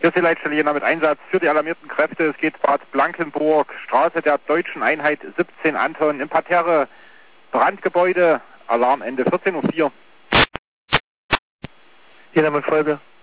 Hier ist die Leitstelle Jena mit Einsatz für die alarmierten Kräfte. Es geht Bad Blankenburg, Straße der Deutschen Einheit 17 Anton, im Parterre, Brandgebäude, Alarmende 14:04 Uhr. Jena mit Folge.